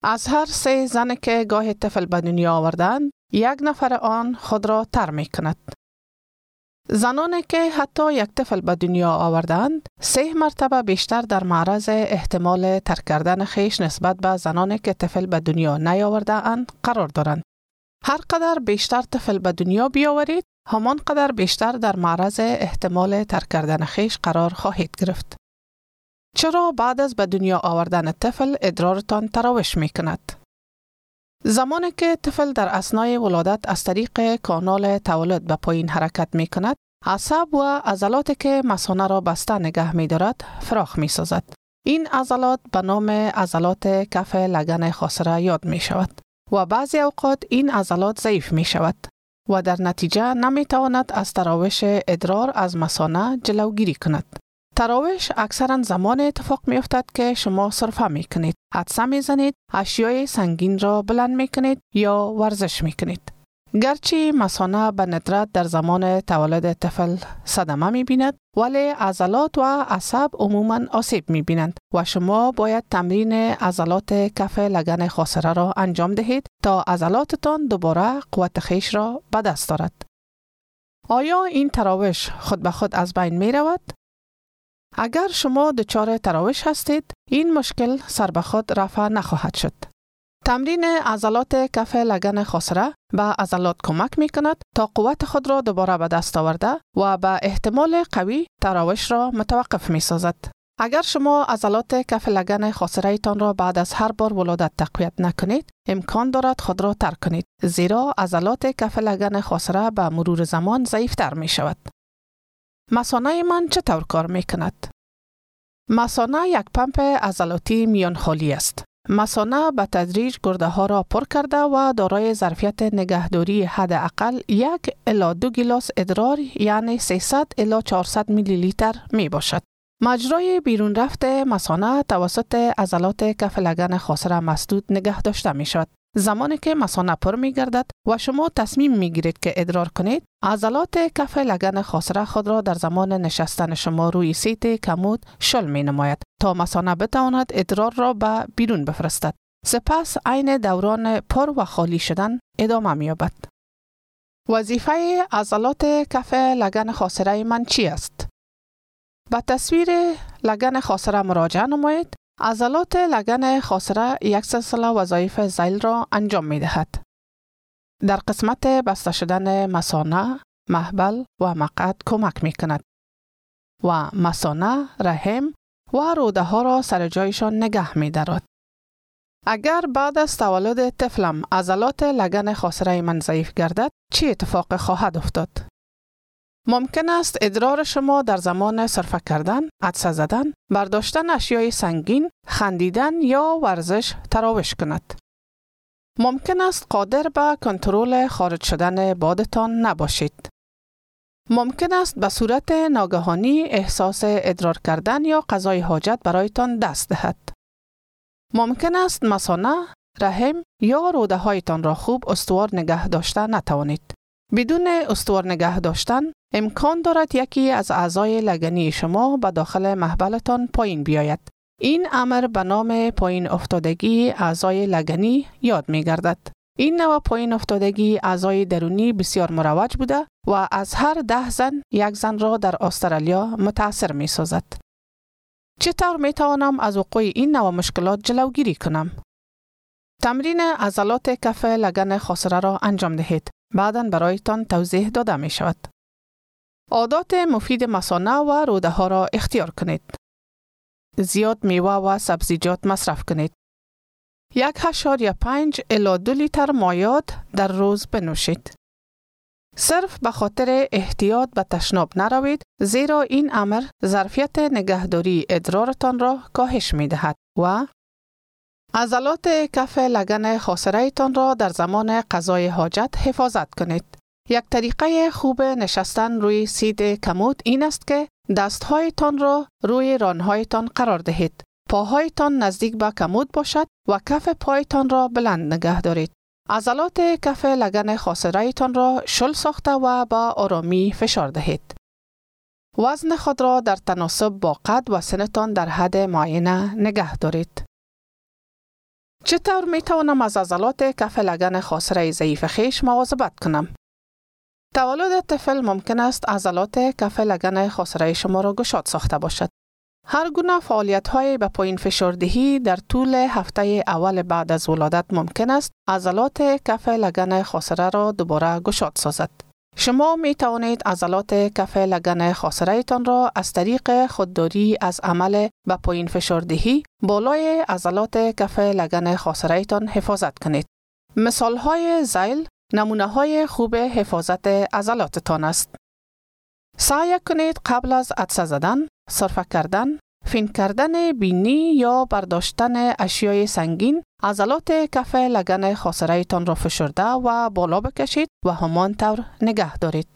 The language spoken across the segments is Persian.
از هر 3 زن که گاه طفل به دنیا آوردند، 1 نفر آن خود را تر می کند. زنانی که حتی 1 طفل به دنیا آوردند، 3 مرتبه بیشتر در معرض احتمال ترک کردن خویش نسبت به زنانی که طفل به دنیا نیاورده اند قرار دارند. هر قدر بیشتر طفل به دنیا بیاورید، همان قدر بیشتر در معرض احتمال ترک کردن خویش قرار خواهید گرفت. چرا بعد از به دنیا آوردن طفل ادرارتان تراوش می کند؟ زمانی که طفل در اثنای ولادت از طریق کانال تولد به پایین حرکت می کند، عصب و عضلاتی که مثانه را بسته نگه می دارد فراخ می سازد. این عضلات به نام عضلات کف لگن خاصره یاد می شود و بعضی اوقات این عضلات ضعیف می شود و در نتیجه نمی تواند از تراوش ادرار از مثانه جلوگیری کند. تراوش اکثرا زمان اتفاق می افتد که شما سرفه می کنید، عطسه می زنید، اشیای سنگین را بلند می کنید یا ورزش می کنید. گرچه مثانه به ندرت در زمان تولد طفل صدمه می بیند، ولی عضلات و عصب عموماً آسیب می بینند و شما باید تمرین عضلات کف لگن خاصره را انجام دهید تا عضلاتتان دوباره قوت خویش را به دست دارد. آیا این تراوش خود به خود از بین می رود؟ اگر شما دچار تراوش هستید، این مشکل سر به خود رفع نخواهد شد. تمرین عضلات کف لگن خاصره به عضلات کمک می کند تا قوت خود را دوباره به دست آورده و به احتمال قوی تراوش را متوقف می سازد. اگر شما عضلات کف لگن خاصره تان را بعد از هر بار ولادت تقویت نکنید، امکان دارد خود را ترک کنید، زیرا عضلات کف لگن خاصره به مرور زمان ضعیفتر می شود. مثانه من چطور کار می کند؟ مثانه یک پمپ عضلاتی میان خالی است. مثانه به تدریج گرده ها را پر کرده و دارای ظرفیت نگهداری حداقل 1 الی 2 گیلاس ادرار یعنی 300 الی 400 میلی لیتر می باشد. مجرای بیرون رفت مثانه توسط عضلات کف لگن خاصره مسدود نگه داشته می شود. زمانی که مثانه پر می گردد و شما تصمیم می گیرید که ادرار کنید، عضلات کف لگن خاصره خود را در زمان نشستن شما روی سیت کمود شل می نماید تا مثانه بتواند ادرار را به بیرون بفرستد. سپس عین دوران پر و خالی شدن ادامه می یابد. وظیفه عضلات کف لگن خاصره من چی است؟ به تصویر لگن خاصره مراجعه نمایید. عضلات لگن خاصره یک سلسله وظایف ذیل را انجام می دهد. در قسمت بسته شدن مثانه، محبل و مقعد کمک می کند و مثانه، رحم و روده ها را سر جایشان نگه می دارد. اگر بعد از تولد طفلم عضلات لگن خاصره من ضعیف گردد، چه اتفاق خواهد افتاد؟ ممکن است ادرار شما در زمان سرفه کردن، عطسه زدن، برداشتن اشیای سنگین، خندیدن یا ورزش تراوش کند. ممکن است قادر به کنترل خارج شدن بادتان نباشید. ممکن است به صورت ناگهانی احساس ادرار کردن یا قضای حاجت برایتان دست دهد. ممکن است مثانه، رحم یا روده هایتان را خوب استوار نگه داشته نتوانید. بدون استوار نگه داشتن، امکان دارد یکی از اعضای لگنی شما به داخل محبلتان پایین بیاید. این امر به نام پایین افتادگی اعضای لگنی یاد می گردد. این نوع پایین افتادگی اعضای درونی بسیار مروج بوده و از هر 10 زن 1 زن را در استرالیا متاثر می سازد. چطور می توانم از وقوع این نوع مشکلات جلوگیری کنم؟ تمرین عضلات کف لگن خاصره را انجام دهید. بعداً برایتان توضیح داده می شود. عادات مفید مثانه و روده ها را اختیار کنید. زیاد میوه و سبزیجات مصرف کنید. 1.5 الی 2 لیتر مایعات در روز بنوشید. صرف به خاطر احتیاط به تشناب نروید، زیرا این امر ظرفیت نگهداری ادرارتان را کاهش می دهد و عضلات کف لگن خاصره تان را در زمان قضای حاجت حفاظت کنید. یک طریقه خوب نشستن روی سید کمود این است که دستهایتان را روی رانهایتان قرار دهید. پاهایتان نزدیک به کمود باشد و کف پایتان را بلند نگه دارید. عضلات کف لگن خاصره تان را شل ساخته و با آرامی فشار دهید. وزن خود را در تناسب با قد و سنتان در حد معین نگه دارید. چطور می توانم از عضلات کف لگن خاصره ضعیف خویش مواظبت کنم؟ تولد طفل ممکن است عضلات کف لگن خاصره شما را گشاد ساخته باشد. هر گونه فعالیت‌های به پایین فشاردهی در طول هفته اول بعد از ولادت ممکن است عضلات کف لگن خاصره را دوباره گشاد سازد. شما می توانید عضلات کف لگن خاصره تان را از طریق خودداری از عمل به پایین فشاردهی بالای عضلات کف لگن خاصره تان حفاظت کنید. مثال‌های ذیل نمونه‌های خوب حفاظت عضلاتتان است. سعی کنید قبل از عطسه زدن، سرفه کردن، فین کردن بینی یا برداشتن اشیای سنگین عضلات کف لگن خاصره تان را فشرده و بالا بکشید و همان طور نگه دارید.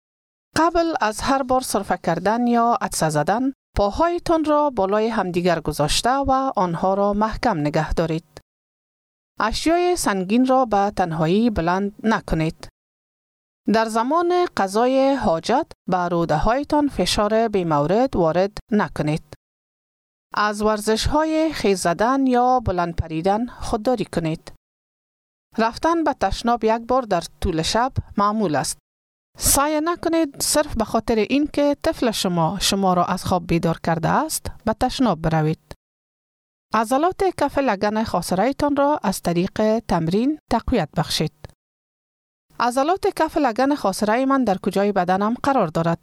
قبل از هر بار سرفه کردن یا عطسه زدن، پاهایتان را بالای همدیگر گذاشته و آنها را محکم نگه دارید. اشیای سنگین را به تنهایی بلند نکنید. در زمان قضای حاجت به روده هایتان فشار بی‌مورد وارد نکنید. از ورزش‌های خیز زدن یا بلند پریدن خودداری کنید. رفتن به تشناب یک بار در طول شب معمول است. سعی نکنید صرف به خاطر اینکه طفل شما را از خواب بیدار کرده است به تشناب بروید. عضلات کف لگن خاصره تان را از طریق تمرین تقویت بخشید. عضلات کف لگن خاصره من در کجای بدنم قرار دارد؟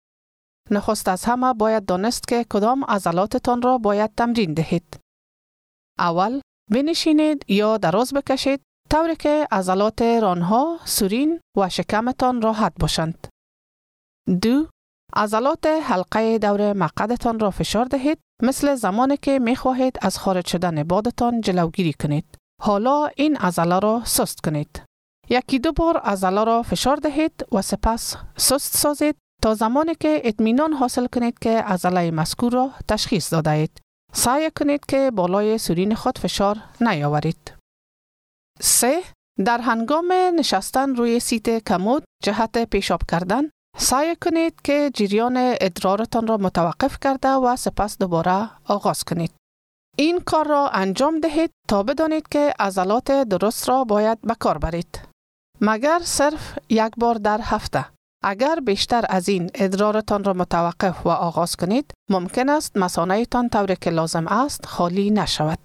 نخست از همه باید دانست که کدام عضلاتتان را باید تمرین دهید. اول بنشینید یا دراز بکشید طوری که عضلات رانها، سورین و شکمتان راحت باشند. 2. عضلات حلقه دور مقعدتان را فشار دهید مثل زمانی که می خواهید از خارج شدن بادتان جلوگیری کنید. حالا این عضله را سست کنید. 1-2 بار عضله را فشار دهید و سپس سست سازید تا زمانی که اطمینان حاصل کنید که عضله مذکور را تشخیص داده اید. سعی کنید که بالای سورین خود فشار نیاورید. 3. در هنگام نشستن روی سیت کمود جهت پیشاب کردن سعی کنید که جریان ادرارتان را متوقف کرده و سپس دوباره آغاز کنید. این کار را انجام دهید تا بدانید که عضلات درست را باید به کار برید. مگر صرف 1 بار در هفته. اگر بیشتر از این ادرارتان را متوقف و آغاز کنید، ممکن است مثانه‌تان طوری که لازم است خالی نشود.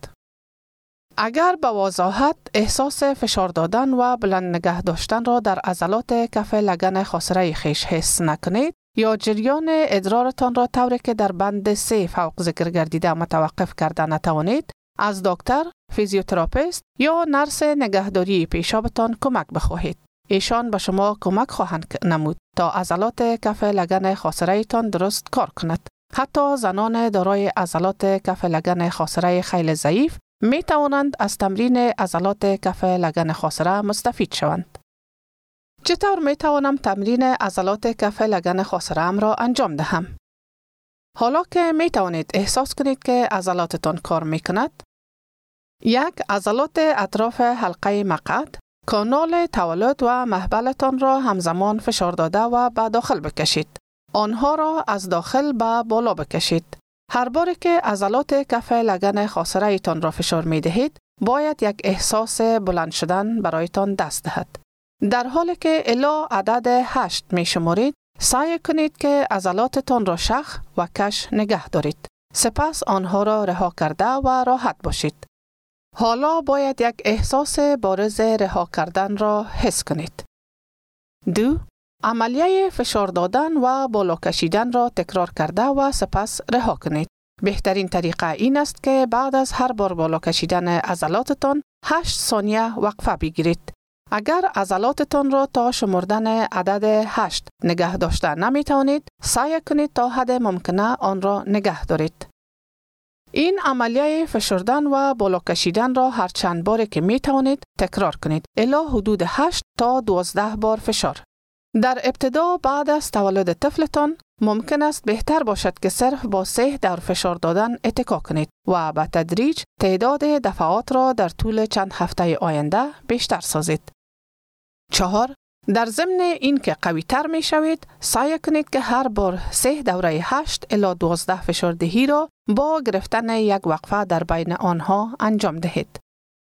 اگر به وضاحت احساس فشار دادن و بلند نگه داشتن را در عضلات کف لگن خاصره خویش حس نکنید یا جریان ادرارتان را طوری که در بند 3 فوق ذکر گردیده متوقف کرده نتوانید، از دکتر، فیزیوتراپیست یا نرس نگهداری پیشابتان کمک بخواهید. ایشان به شما کمک خواهند نمود تا عضلات کف لگن خاصره تان درست کار کند. حتی زنان دارای عضلات کف لگن خاصره خیلی ضعیف می توانند از تمرین عضلات کف لگن خاصره مستفید شوند. چطور می توانم تمرین عضلات کف لگن خاصره ام را انجام دهم؟ حالا که می توانید احساس کنید که عضلاتتان کار می کند، 1. عضلات اطراف حلقه مقعد، کانال تولد و مهبلتان را همزمان فشار داده و به داخل بکشید. آنها را از داخل به بالا بکشید. هر بار که عضلات کف لگن خاصره تان را فشار می دهید، باید یک احساس بلند شدن برایتان دست دهد. در حالی که الی عدد 8 می شمارید، سعی کنید که عضلاتتان را شخ و کش نگه دارید. سپس آنها را رها کرده و راحت باشید. حالا باید یک احساس بارز رها کردن را حس کنید. 2. عملیه فشار دادن و بالا کشیدن را تکرار کرده و سپس رها کنید. بهترین طریقه این است که بعد از هر بار بالا کشیدن عضلاتتان 8 ثانیه وقفه بگیرید. اگر عضلاتتان را تا شمردن عدد 8 نگه داشته نمی توانید، سعی کنید تا حد ممکنه آن را نگه دارید. این عملیه فشردن و بالا کشیدن را هر چند باری که می توانید تکرار کنید الی حدود 8 تا 12 بار فشار. در ابتدا بعد از تولد طفلتان ممکن است بهتر باشد که صرف با 3 دور فشار دادن اتکا کنید و به تدریج تعداد دفعات را در طول چند هفته آینده بیشتر سازید. 4. در ضمن این که قوی تر می شوید، سعی کنید که هر بار 3 دوره 8 الی 12 فشاردهی را با گرفتن یک وقفه در بین آنها انجام دهید.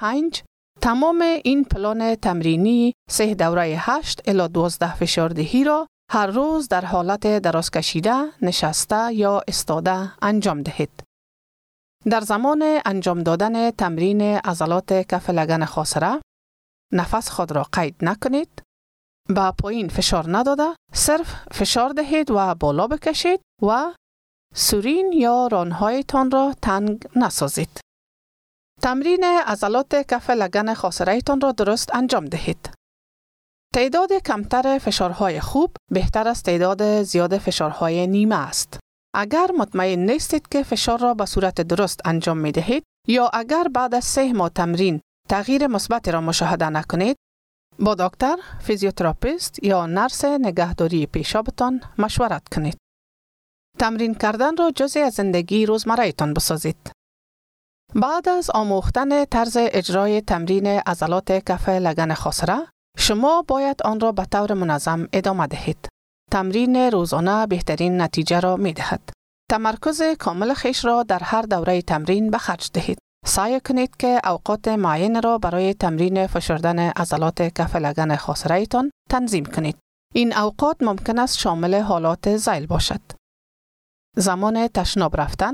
5. تمام این پلان تمرینی 3 دوره 8 الی 12 فشاردهی را هر روز در حالت دراز کشیده، نشسته یا ایستاده انجام دهید. در زمان انجام دادن تمرین عضلات کف لگن خاصره، نفس خود را قید نکنید، با پایین فشار نداده، صرف فشار دهید و بالا بکشید و سورین یا رانهایتان را تنگ نسازید. تمرین عضلات کف لگن خاصره تان را درست انجام دهید. تعداد کمتر فشارهای خوب بهتر از تعداد زیاد فشارهای نیمه است. اگر مطمئن نیستید که فشار را به صورت درست انجام می دهید یا اگر بعد از 3 ماه تمرین تغییر مثبت را مشاهده نکنید، با دکتر، فیزیوتراپیست یا نرس نگهداری پیشابتان مشورت کنید. تمرین کردن را جزئی از زندگی روزمره تان بسازید. بعد از آموختن طرز اجرای تمرین عضلات کف لگن خاصره، شما باید آن را به طور منظم ادامه دهید. تمرین روزانه بهترین نتیجه را می دهد. تمرکز کامل خویش را در هر دوره تمرین به خرج دهید. سعی کنید که اوقات معین را برای تمرین فشردن عضلات کف لگن خاصره تان تنظیم کنید. این اوقات ممکن است شامل حالات ذیل باشد: زمان تشناب رفتن،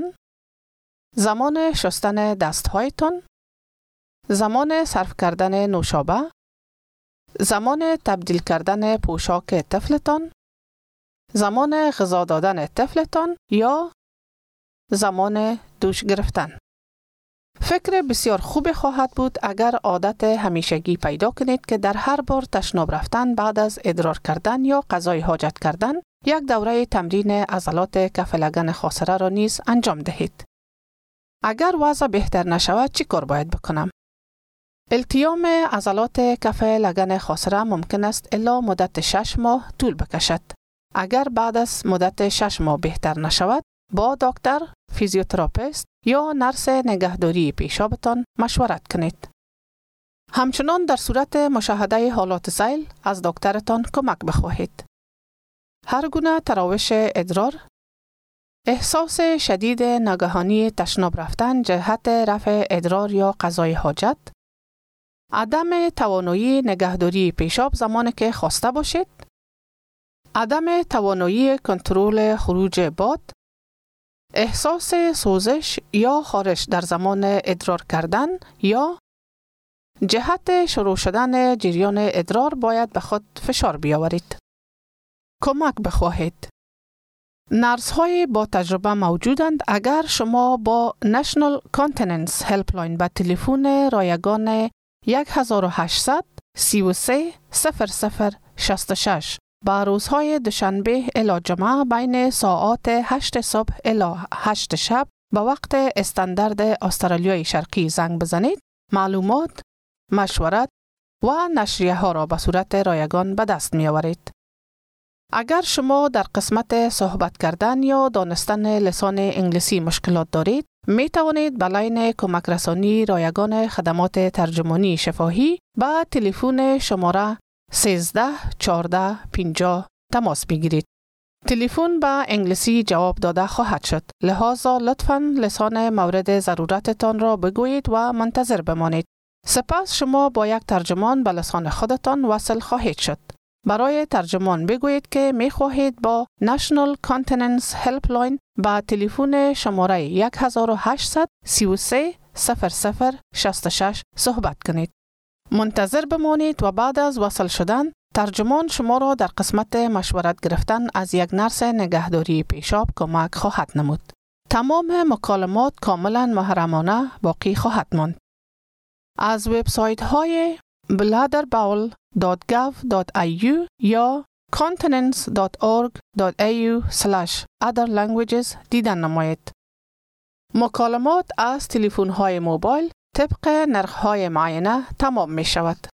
زمان شستن دستهایتان، زمان صرف کردن نوشابه، زمان تبدیل کردن پوشاک طفلتان، زمان غذا دادن طفلتان یا زمان دوش گرفتن. فکر بسیار خوب خواهد بود اگر عادت همیشگی پیدا کنید که در هر بار تشناب رفتن بعد از ادرار کردن یا قضای حاجت کردن یک دوره تمرین عضلات کف لگن خاصره را نیز انجام دهید. اگر وضع بهتر نشود چی کار باید بکنم؟ التیام عضلات کف لگن خاصره ممکن است الی مدت 6 ماه طول بکشد. اگر بعد از مدت 6 ماه بهتر نشود، با دکتر، فیزیوتراپیست یا نرس نگهداری پیشابتان مشورت کنید. همچنان در صورت مشاهده حالات ذیل از دکترتان کمک بخواهید. هر گونه تراوش ادرار، احساس شدید ناگهانی تشناب رفتن جهت رفع ادرار یا قضای حاجت، عدم توانایی نگهداری پیشاب زمانی که خواسته باشید، عدم توانایی کنترل خروج باد، احساس سوزش یا خارش در زمان ادرار کردن یا جهت شروع شدن جریان ادرار باید به خود فشار بیاورید. کمک بخواهید. نرس های با تجربه موجودند. اگر شما با National Continence Helpline به تلفن رایگان 1800 33 0066 با روزهای دوشنبه الی جمعه بین ساعات 8 صبح الی 8 شب به وقت استاندارد استرالیای شرقی زنگ بزنید، معلومات، مشورت و نشریه ها را به صورت رایگان به دست می آورید. اگر شما در قسمت صحبت کردن یا دانستن لسان انگلیسی مشکلات دارید، می توانید به لاین کمک رسانی رایگان خدمات ترجمانی شفاهی با تلفن شماره 13 14 50 تماس بگیرید. تلفن به انگلیسی جواب داده خواهد شد. لذا لطفاً لسان مورد ضرورتتان را بگویید و منتظر بمانید. سپس شما با یک ترجمان به لسان خودتان وصل خواهید شد. برای ترجمان بگویید که می خواهید با National Continence Helpline با تلفن شماره 1800 33 0066 صحبت کنید. منتظر بمانید و بعد از وصل شدن ترجمان شما را در قسمت مشورت گرفتن از یک نرس نگهداری پیشاب کمک خواهد نمود. تمام مکالمات کاملا محرمانه باقی خواهد ماند. از وبسایت های bladderbowl.gov.au یا continence.org.au/other languages دیدن نمایید. مکالمات از تلفن های موبایل طبق نرخ های معینه تمام می شود.